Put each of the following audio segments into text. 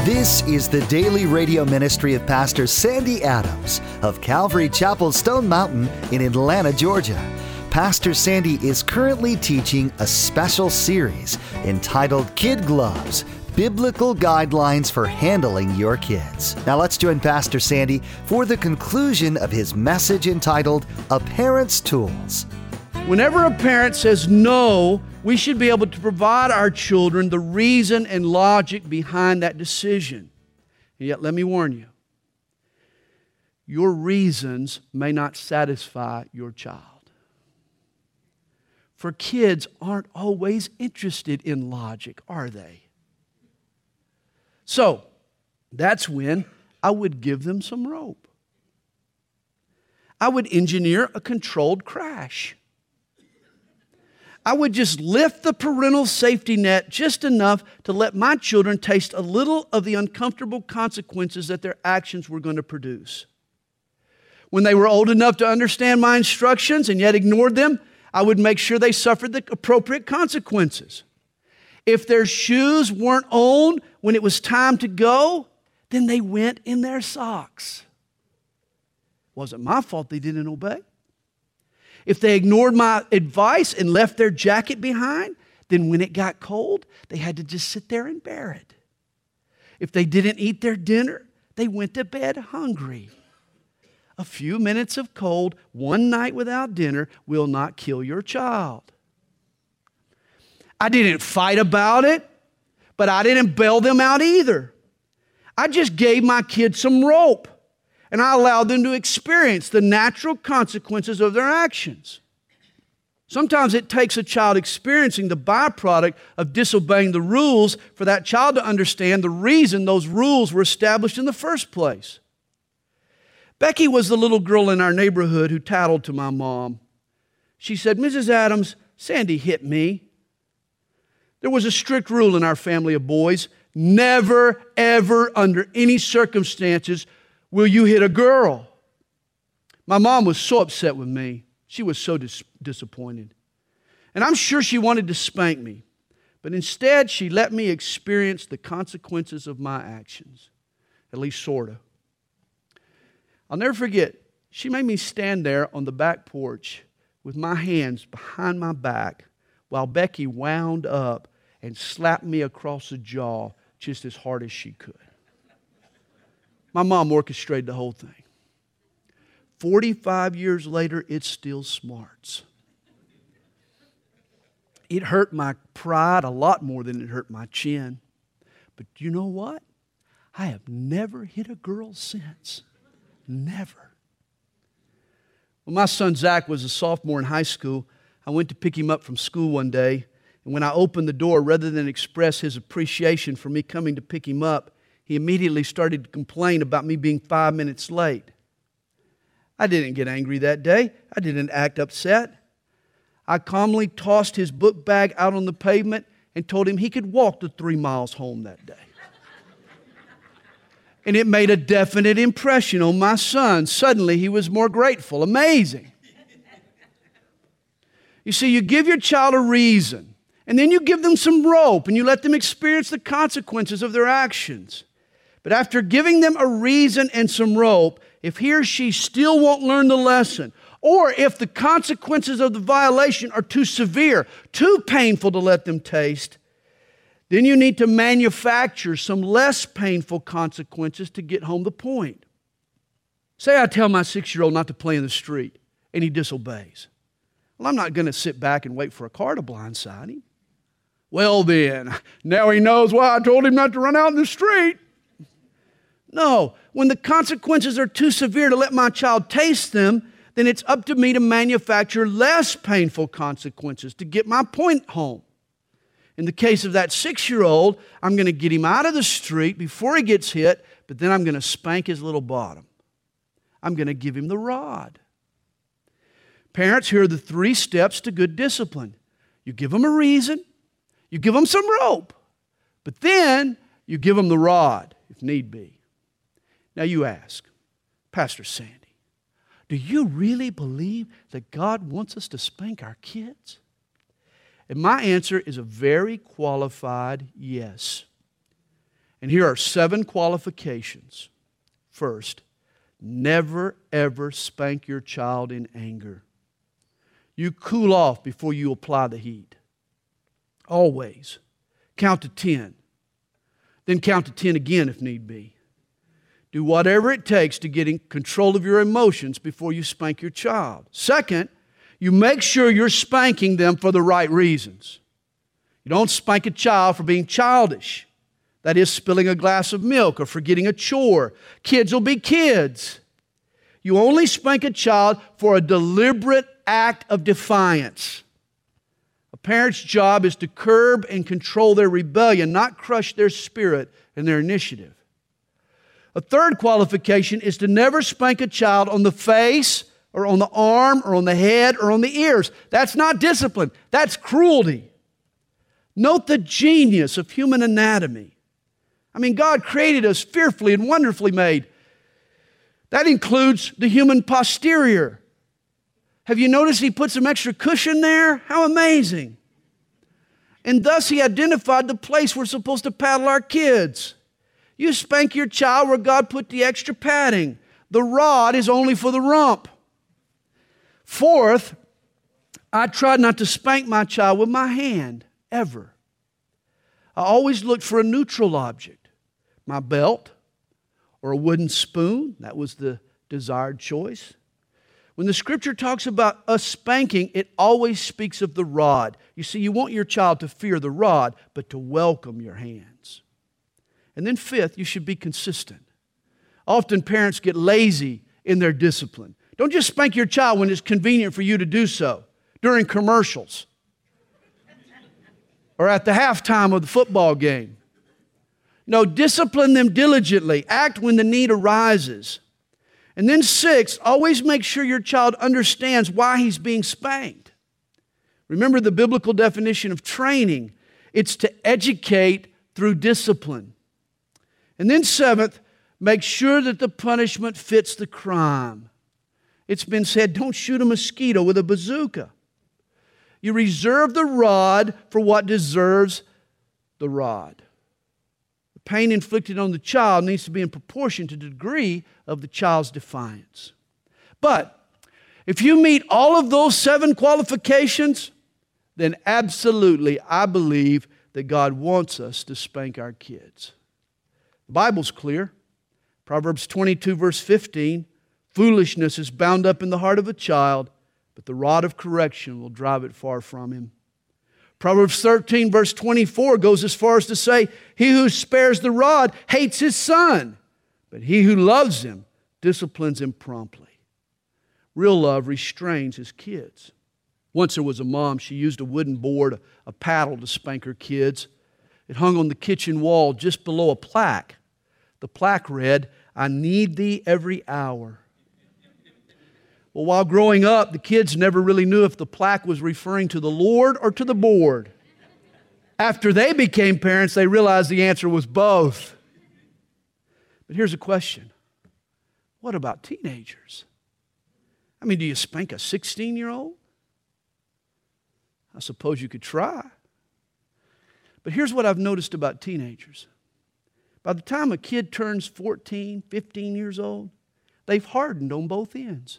This is the daily radio ministry of Pastor Sandy Adams of Calvary Chapel Stone Mountain in Atlanta, Georgia. Pastor Sandy is currently teaching a special series entitled Kid Gloves, Biblical Guidelines for Handling Your Kids. Now let's join Pastor Sandy for the conclusion of his message entitled A Parent's Tools. Whenever a parent says no, we should be able to provide our children the reason and logic behind that decision. And yet, let me warn you, your reasons may not satisfy your child. For kids aren't always interested in logic, are they? So, that's when I would give them some rope. I would engineer a controlled crash. I would just lift the parental safety net just enough to let my children taste a little of the uncomfortable consequences that their actions were going to produce. When they were old enough to understand my instructions and yet ignored them, I would make sure they suffered the appropriate consequences. If their shoes weren't on when it was time to go, then they went in their socks. Wasn't my fault they didn't obey. If they ignored my advice and left their jacket behind, then when it got cold, they had to just sit there and bear it. If they didn't eat their dinner, they went to bed hungry. A few minutes of cold, one night without dinner will not kill your child. I didn't fight about it, but I didn't bail them out either. I just gave my kids some rope. And I allowed them to experience the natural consequences of their actions. Sometimes it takes a child experiencing the byproduct of disobeying the rules for that child to understand the reason those rules were established in the first place. Becky was the little girl in our neighborhood who tattled to my mom. She said, "Mrs. Adams, Sandy hit me." There was a strict rule in our family of boys: never, ever, under any circumstances, will you hit a girl? My mom was so upset with me. She was so disappointed. And I'm sure she wanted to spank me. But instead, she let me experience the consequences of my actions. At least sort of. I'll never forget, she made me stand there on the back porch with my hands behind my back while Becky wound up and slapped me across the jaw just as hard as she could. My mom orchestrated the whole thing. 45 years later, it still smarts. It hurt my pride a lot more than it hurt my chin. But you know what? I have never hit a girl since. Never. When my son Zach was a sophomore in high school, I went to pick him up from school one day. And when I opened the door, rather than express his appreciation for me coming to pick him up, he immediately started to complain about me being 5 minutes late. I didn't get angry that day. I didn't act upset. I calmly tossed his book bag out on the pavement and told him he could walk the 3 miles home that day. And it made a definite impression on my son. Suddenly, he was more grateful. Amazing. You see, you give your child a reason, and then you give them some rope, and you let them experience the consequences of their actions. But after giving them a reason and some rope, if he or she still won't learn the lesson, or if the consequences of the violation are too severe, too painful to let them taste, then you need to manufacture some less painful consequences to get home the point. Say I tell my 6-year-old not to play in the street, and he disobeys. Well, I'm not going to sit back and wait for a car to blindside him. Well then, now he knows why I told him not to run out in the street. No, when the consequences are too severe to let my child taste them, then it's up to me to manufacture less painful consequences to get my point home. In the case of that 6-year-old, I'm going to get him out of the street before he gets hit, but then I'm going to spank his little bottom. I'm going to give him the rod. Parents, here are the 3 steps to good discipline. You give them a reason, you give them some rope, but then you give them the rod if need be. Now you ask, Pastor Sandy, do you really believe that God wants us to spank our kids? And my answer is a very qualified yes. And here are 7 qualifications. First, never ever spank your child in anger. You cool off before you apply the heat. Always. Count to 10. Then count to 10 again if need be. Do whatever it takes to get in control of your emotions before you spank your child. Second, you make sure you're spanking them for the right reasons. You don't spank a child for being childish. That is, spilling a glass of milk or forgetting a chore. Kids will be kids. You only spank a child for a deliberate act of defiance. A parent's job is to curb and control their rebellion, not crush their spirit and their initiative. A third qualification is to never spank a child on the face or on the arm or on the head or on the ears. That's not discipline. That's cruelty. Note the genius of human anatomy. I mean, God created us fearfully and wonderfully made. That includes the human posterior. Have you noticed He put some extra cushion there? How amazing. And thus He identified the place we're supposed to paddle our kids. You spank your child where God put the extra padding. The rod is only for the rump. Fourth, I tried not to spank my child with my hand, ever. I always looked for a neutral object. My belt or a wooden spoon, that was the desired choice. When the Scripture talks about us spanking, it always speaks of the rod. You see, you want your child to fear the rod, but to welcome your hands. And then fifth, you should be consistent. Often parents get lazy in their discipline. Don't just spank your child when it's convenient for you to do so, during commercials, or at the halftime of the football game. No, discipline them diligently. Act when the need arises. And then sixth, always make sure your child understands why he's being spanked. Remember the biblical definition of training. It's to educate through discipline. And then seventh, make sure that the punishment fits the crime. It's been said, don't shoot a mosquito with a bazooka. You reserve the rod for what deserves the rod. The pain inflicted on the child needs to be in proportion to the degree of the child's defiance. But if you meet all of those 7 qualifications, then absolutely I believe that God wants us to spank our kids. The Bible's clear. Proverbs 22 verse 15, foolishness is bound up in the heart of a child, but the rod of correction will drive it far from him. Proverbs 13 verse 24 goes as far as to say, he who spares the rod hates his son, but he who loves him disciplines him promptly. Real love restrains his kids. Once there was a mom, she used a wooden board, a paddle to spank her kids. It hung on the kitchen wall just below a plaque. The plaque read, I need thee every hour. Well, while growing up, the kids never really knew if the plaque was referring to the Lord or to the board. After they became parents, they realized the answer was both. But here's a question. What about teenagers? I mean, do you spank a 16-year-old? I suppose you could try. But here's what I've noticed about teenagers. By the time a kid turns 14, 15 years old, they've hardened on both ends.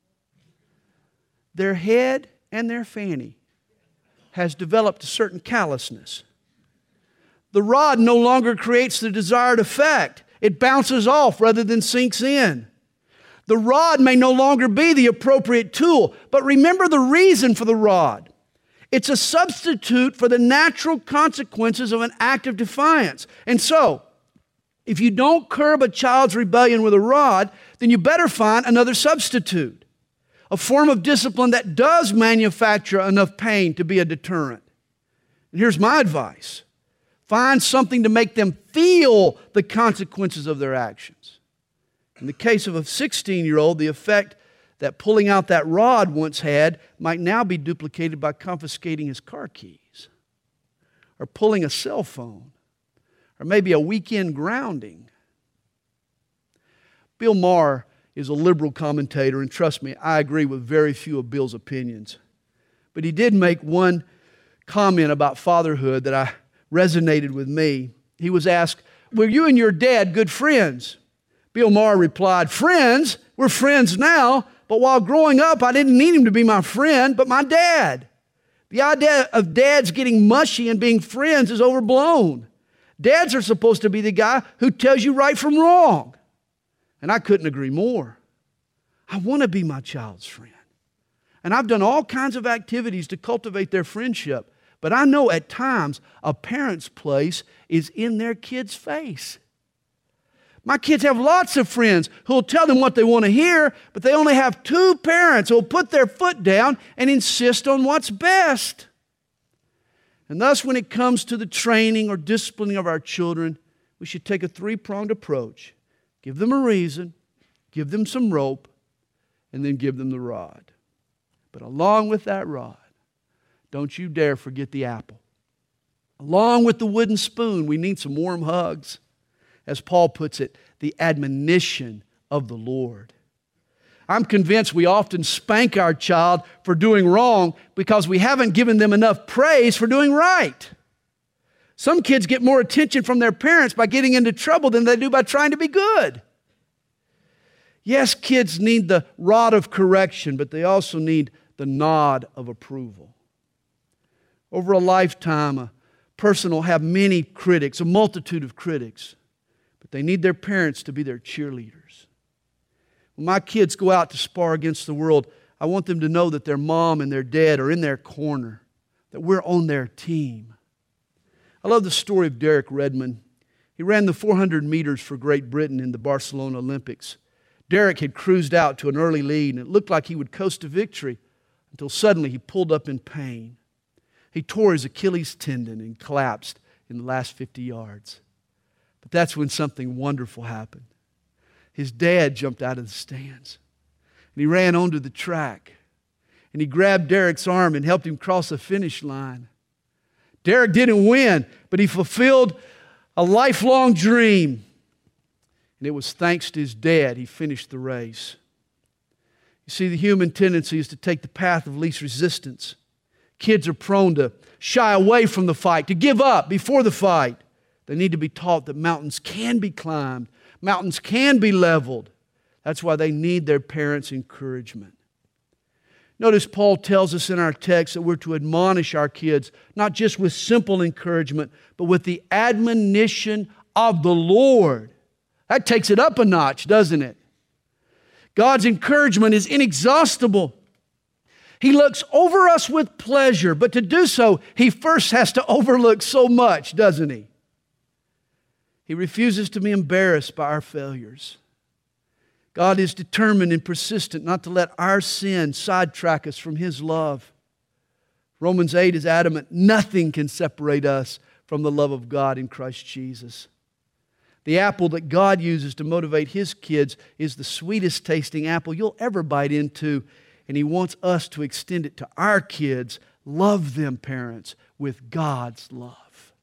Their head and their fanny has developed a certain callousness. The rod no longer creates the desired effect. It bounces off rather than sinks in. The rod may no longer be the appropriate tool, but remember the reason for the rod. It's a substitute for the natural consequences of an act of defiance. And so, if you don't curb a child's rebellion with a rod, then you better find another substitute. A form of discipline that does manufacture enough pain to be a deterrent. And here's my advice. Find something to make them feel the consequences of their actions. In the case of a 16-year-old, the effect that pulling out that rod once had might now be duplicated by confiscating his car keys, or pulling a cell phone, or maybe a weekend grounding. Bill Maher is a liberal commentator, and trust me, I agree with very few of Bill's opinions. But he did make one comment about fatherhood that resonated with me. He was asked, were you and your dad good friends? Bill Maher replied, friends? We're friends now, but while growing up, I didn't need him to be my friend, but my dad. The idea of dads getting mushy and being friends is overblown. Dads are supposed to be the guy who tells you right from wrong. And I couldn't agree more. I want to be my child's friend. And I've done all kinds of activities to cultivate their friendship. But I know at times a parent's place is in their kid's face. My kids have lots of friends who will tell them what they want to hear, but they only have two parents who will put their foot down and insist on what's best. And thus, when it comes to the training or disciplining of our children, we should take a three-pronged approach. Give them a reason, give them some rope, and then give them the rod. But along with that rod, don't you dare forget the apple. Along with the wooden spoon, we need some warm hugs. As Paul puts it, the admonition of the Lord. I'm convinced we often spank our child for doing wrong because we haven't given them enough praise for doing right. Some kids get more attention from their parents by getting into trouble than they do by trying to be good. Yes, kids need the rod of correction, but they also need the nod of approval. Over a lifetime, a person will have many critics, a multitude of critics. But they need their parents to be their cheerleaders. When my kids go out to spar against the world, I want them to know that their mom and their dad are in their corner, that we're on their team. I love the story of Derek Redmond. He ran the 400 meters for Great Britain in the Barcelona Olympics. Derek had cruised out to an early lead, and it looked like he would coast to victory until suddenly he pulled up in pain. He tore his Achilles tendon and collapsed in the last 50 yards. But that's when something wonderful happened. His dad jumped out of the stands. And he ran onto the track. And he grabbed Derek's arm and helped him cross the finish line. Derek didn't win, but he fulfilled a lifelong dream. And it was thanks to his dad he finished the race. You see, the human tendency is to take the path of least resistance. Kids are prone to shy away from the fight, to give up before the fight. They need to be taught that mountains can be climbed. Mountains can be leveled. That's why they need their parents' encouragement. Notice Paul tells us in our text that we're to admonish our kids, not just with simple encouragement, but with the admonition of the Lord. That takes it up a notch, doesn't it? God's encouragement is inexhaustible. He looks over us with pleasure, but to do so, He first has to overlook so much, doesn't He? He refuses to be embarrassed by our failures. God is determined and persistent not to let our sin sidetrack us from His love. Romans 8 is adamant, nothing can separate us from the love of God in Christ Jesus. The apple that God uses to motivate His kids is the sweetest tasting apple you'll ever bite into, and He wants us to extend it to our kids. Love them, parents, with God's love.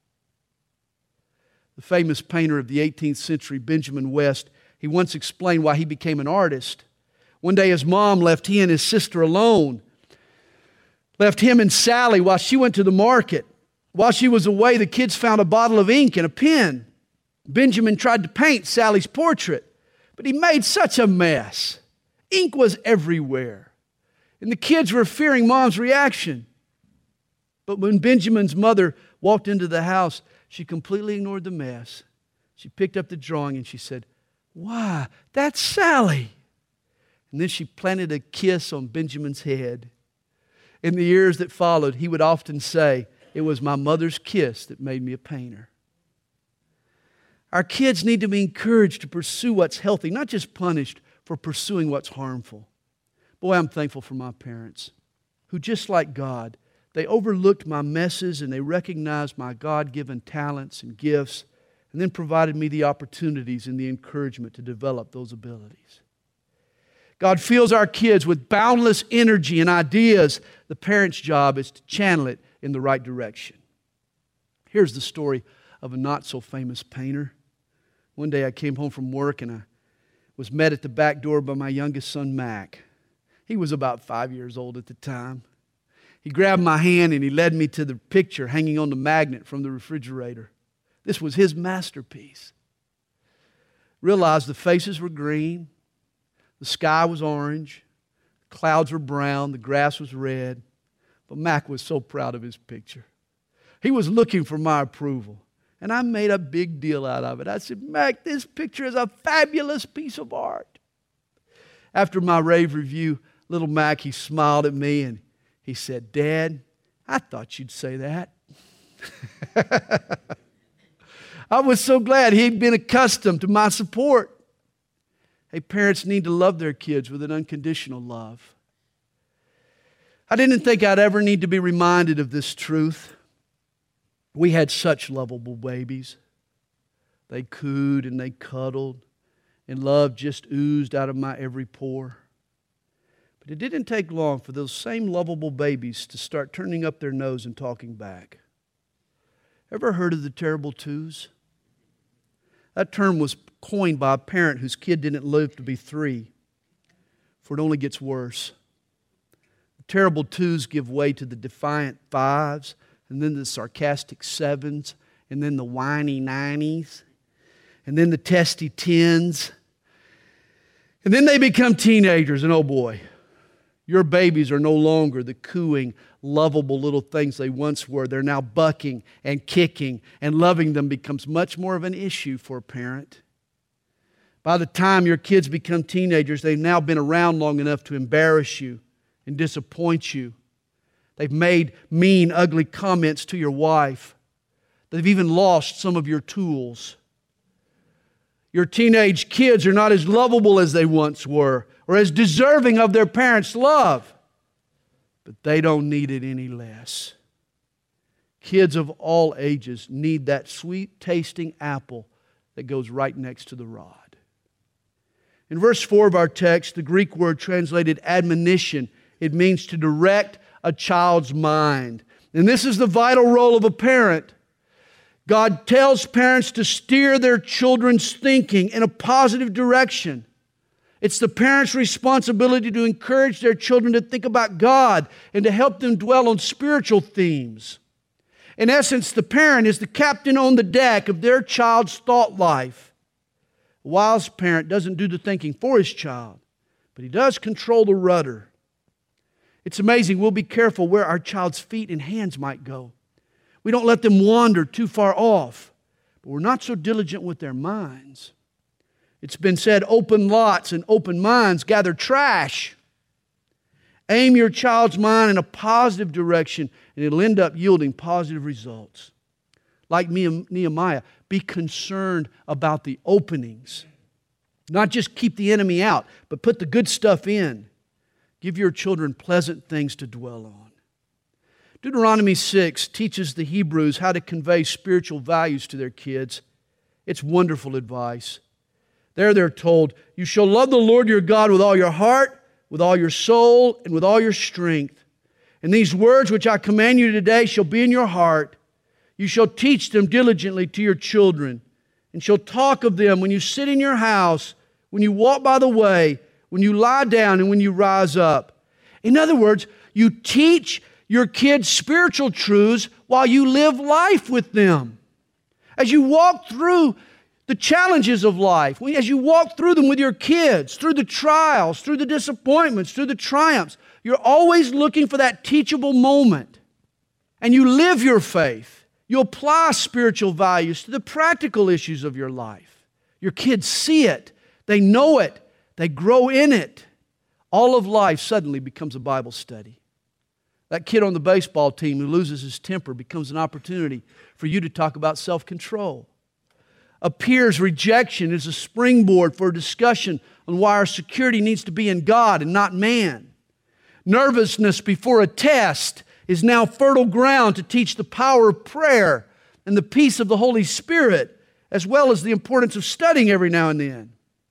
The famous painter of the 18th century, Benjamin West, he once explained why he became an artist. One day his mom left he and his sister alone, left him and Sally while she went to the market. While she was away, the kids found a bottle of ink and a pen. Benjamin tried to paint Sally's portrait, but he made such a mess. Ink was everywhere, and the kids were fearing Mom's reaction. But when Benjamin's mother walked into the house, she completely ignored the mess. She picked up the drawing and she said, "Why, that's Sally." And then she planted a kiss on Benjamin's head. In the years that followed, he would often say, "It was my mother's kiss that made me a painter." Our kids need to be encouraged to pursue what's healthy, not just punished for pursuing what's harmful. Boy, I'm thankful for my parents who, just like God, they overlooked my messes and they recognized my God-given talents and gifts and then provided me the opportunities and the encouragement to develop those abilities. God fills our kids with boundless energy and ideas. The parent's job is to channel it in the right direction. Here's the story of a not-so-famous painter. One day I came home from work and I was met at the back door by my youngest son, Mac. He was about 5 years old at the time. He grabbed my hand and he led me to the picture hanging on the magnet from the refrigerator. This was his masterpiece. realized the faces were green, the sky was orange, the clouds were brown, the grass was red. But Mac was so proud of his picture. He was looking for my approval. And I made a big deal out of it. I said, Mac, this picture is a fabulous piece of art. After my rave review, little Mac, he smiled at me and he said, Dad, I thought you'd say that. I was so glad he'd been accustomed to my support. Hey, parents need to love their kids with an unconditional love. I didn't think I'd ever need to be reminded of this truth. We had such lovable babies. They cooed and they cuddled, and love just oozed out of my every pore. But it didn't take long for those same lovable babies to start turning up their nose and talking back. Ever heard of the terrible twos? That term was coined by a parent whose kid didn't live to be 3, for it only gets worse. The terrible twos give way to the defiant 5s, and then the sarcastic 7s, and then the whiny 9s, and then the testy 10s. And then they become teenagers, and oh boy, your babies are no longer the cooing, lovable little things they once were. They're now bucking and kicking, and loving them becomes much more of an issue for a parent. By the time your kids become teenagers, they've now been around long enough to embarrass you and disappoint you. They've made mean, ugly comments to your wife. They've even lost some of your tools. Your teenage kids are not as lovable as they once were, or as deserving of their parents' love. But they don't need it any less. Kids of all ages need that sweet-tasting apple that goes right next to the rod. In verse 4 of our text, the Greek word translated admonition, it means to direct a child's mind. And this is the vital role of a parent. God tells parents to steer their children's thinking in a positive direction. It's the parents' responsibility to encourage their children to think about God and to help them dwell on spiritual themes. In essence, the parent is the captain on the deck of their child's thought life. A wise parent doesn't do the thinking for his child, but he does control the rudder. It's amazing. We'll be careful where our child's feet and hands might go. We don't let them wander too far off, but we're not so diligent with their minds. It's been said, open lots and open minds gather trash. Aim your child's mind in a positive direction, and it'll end up yielding positive results. Like Nehemiah, be concerned about the openings. Not just keep the enemy out, but put the good stuff in. Give your children pleasant things to dwell on. Deuteronomy 6 teaches the Hebrews how to convey spiritual values to their kids. It's wonderful advice. There they're told, you shall love the Lord your God with all your heart, with all your soul, and with all your strength. And these words which I command you today shall be in your heart. You shall teach them diligently to your children, and shall talk of them when you sit in your house, when you walk by the way, when you lie down, and when you rise up. In other words, you teach your kids spiritual truths while you live life with them. As you walk through the challenges of life, as you walk through them with your kids, through the trials, through the disappointments, through the triumphs, you're always looking for that teachable moment. And you live your faith. You apply spiritual values to the practical issues of your life. Your kids see it. They know it. They grow in it. All of life suddenly becomes a Bible study. That kid on the baseball team who loses his temper becomes an opportunity for you to talk about self-control. A peer's rejection is a springboard for a discussion on why our security needs to be in God and not man. Nervousness before a test is now fertile ground to teach the power of prayer and the peace of the Holy Spirit, as well as the importance of studying every now and then.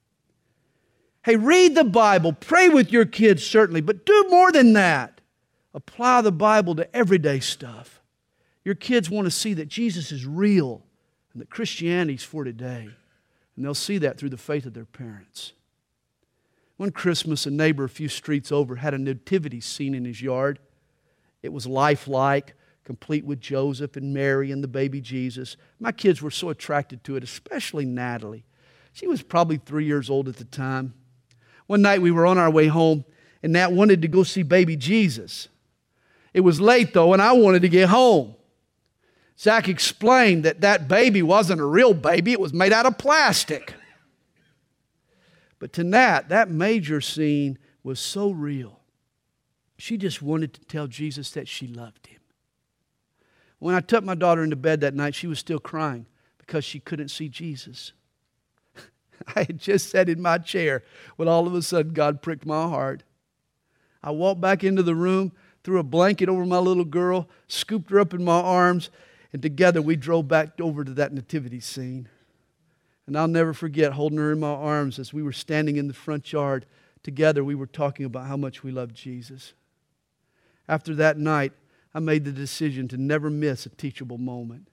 Hey, read the Bible, pray with your kids certainly, but do more than that. Apply the Bible to everyday stuff. Your kids want to see that Jesus is real and that Christianity is for today. And they'll see that through the faith of their parents. One Christmas, a neighbor a few streets over had a nativity scene in his yard. It was lifelike, complete with Joseph and Mary and the baby Jesus. My kids were so attracted to it, especially Natalie. She was probably 3 years old at the time. One night we were on our way home, and Nat wanted to go see baby Jesus. It was late, though, and I wanted to get home. Zach explained that baby wasn't a real baby. It was made out of plastic. But to Nat, that major scene was so real. She just wanted to tell Jesus that she loved him. When I took my daughter into bed that night, she was still crying because she couldn't see Jesus. I had just sat in my chair when all of a sudden God pricked my heart. I walked back into the room, threw a blanket over my little girl, scooped her up in my arms, and together we drove back over to that nativity scene. And I'll never forget holding her in my arms as we were standing in the front yard. Together we were talking about how much we loved Jesus. After that night, I made the decision to never miss a teachable moment.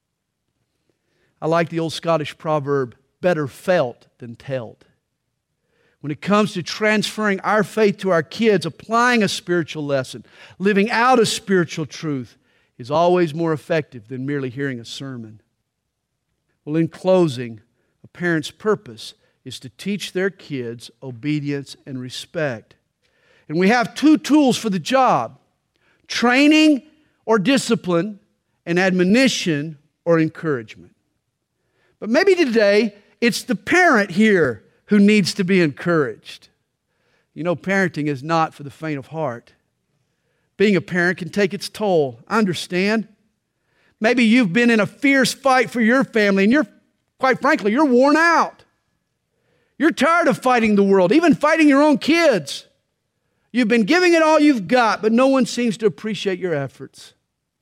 I like the old Scottish proverb, better felt than told. When it comes to transferring our faith to our kids, applying a spiritual lesson, living out a spiritual truth is always more effective than merely hearing a sermon. Well, in closing, a parent's purpose is to teach their kids obedience and respect. And we have two tools for the job: training or discipline, and admonition or encouragement. But maybe today it's the parent here who needs to be encouraged. You know, parenting is not for the faint of heart. Being a parent can take its toll. I understand. Maybe you've been in a fierce fight for your family and quite frankly, you're worn out. You're tired of fighting the world, even fighting your own kids. You've been giving it all you've got, but no one seems to appreciate your efforts.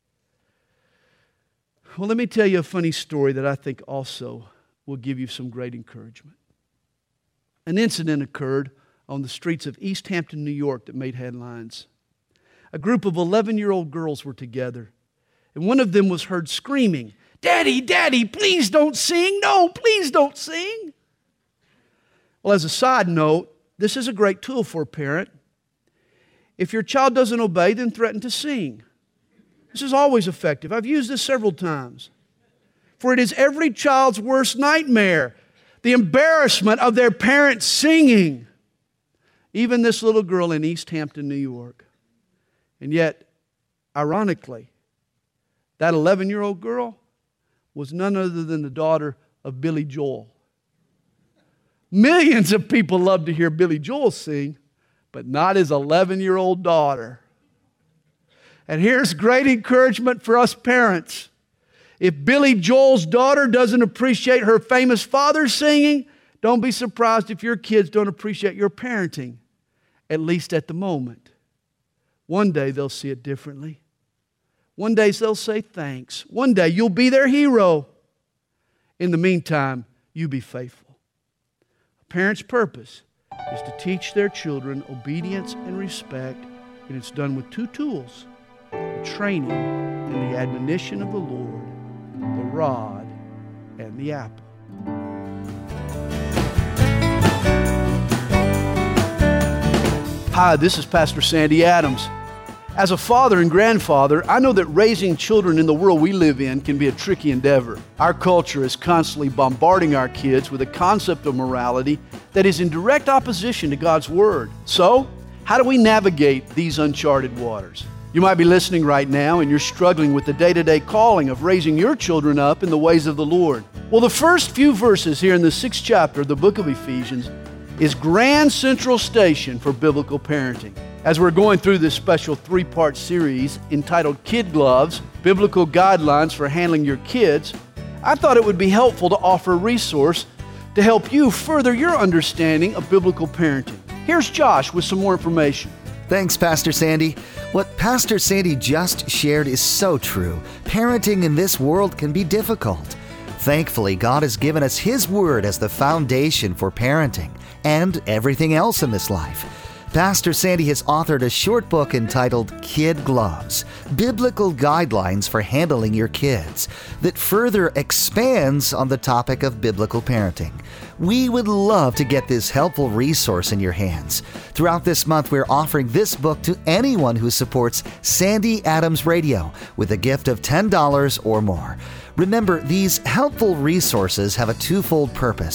Well, let me tell you a funny story that I think also will give you some great encouragement. An incident occurred on the streets of East Hampton, New York that made headlines. A group of 11-year-old girls were together, and one of them was heard screaming, "Daddy, Daddy, please don't sing. No, please don't sing." Well, as a side note, this is a great tool for a parent. If your child doesn't obey, then threaten to sing. This is always effective. I've used this several times. For it is every child's worst nightmare, the embarrassment of their parents singing. Even this little girl in East Hampton, New York. And yet, ironically, that 11-year-old girl was none other than the daughter of Billy Joel. Millions of people love to hear Billy Joel sing, but not his 11-year-old daughter. And here's great encouragement for us parents. If Billy Joel's daughter doesn't appreciate her famous father singing, don't be surprised if your kids don't appreciate your parenting, at least at the moment. One day they'll see it differently. One day they'll say thanks. One day you'll be their hero. In the meantime, you be faithful. A parent's purpose is to teach their children obedience and respect, and it's done with two tools: the training and the admonition of the Lord, the rod and the apple. Hi, this is Pastor Sandy Adams. As a father and grandfather, I know that raising children in the world we live in can be a tricky endeavor. Our culture is constantly bombarding our kids with a concept of morality that is in direct opposition to God's Word. So, how do we navigate these uncharted waters? You might be listening right now and you're struggling with the day-to-day calling of raising your children up in the ways of the Lord. Well, the first few verses here in the 6th chapter of the book of Ephesians is Grand Central Station for biblical parenting. As we're going through this special 3-part series entitled Kid Gloves, Biblical Guidelines for Handling Your Kids, I thought it would be helpful to offer a resource to help you further your understanding of biblical parenting. Here's Josh with some more information. Thanks, Pastor Sandy. What Pastor Sandy just shared is so true. Parenting in this world can be difficult. Thankfully, God has given us His Word as the foundation for parenting and everything else in this life. Pastor Sandy has authored a short book entitled Kid Gloves, Biblical Guidelines for Handling Your Kids, that further expands on the topic of biblical parenting. We would love to get this helpful resource in your hands. Throughout this month, we're offering this book to anyone who supports Sandy Adams Radio with a gift of $10 or more. Remember, these helpful resources have a twofold purpose.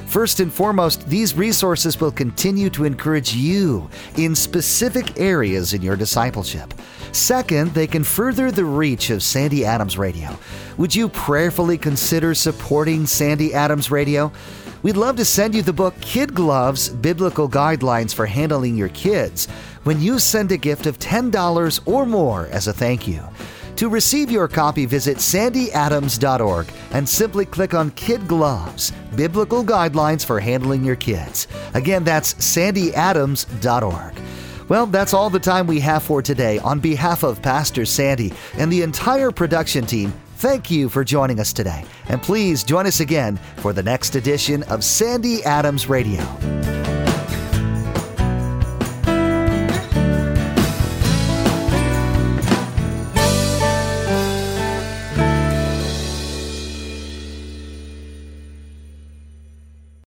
First and foremost, these resources will continue to encourage you in specific areas in your discipleship. Second, they can further the reach of Sandy Adams Radio. Would you prayerfully consider supporting Sandy Adams Radio? We'd love to send you the book Kid Gloves, Biblical Guidelines for Handling Your Kids when you send a gift of $10 or more as a thank you. To receive your copy, visit sandyadams.org and simply click on Kid Gloves, Biblical Guidelines for Handling Your Kids. Again, that's sandyadams.org. Well, that's all the time we have for today. On behalf of Pastor Sandy and the entire production team, thank you for joining us today. And please join us again for the next edition of Sandy Adams Radio.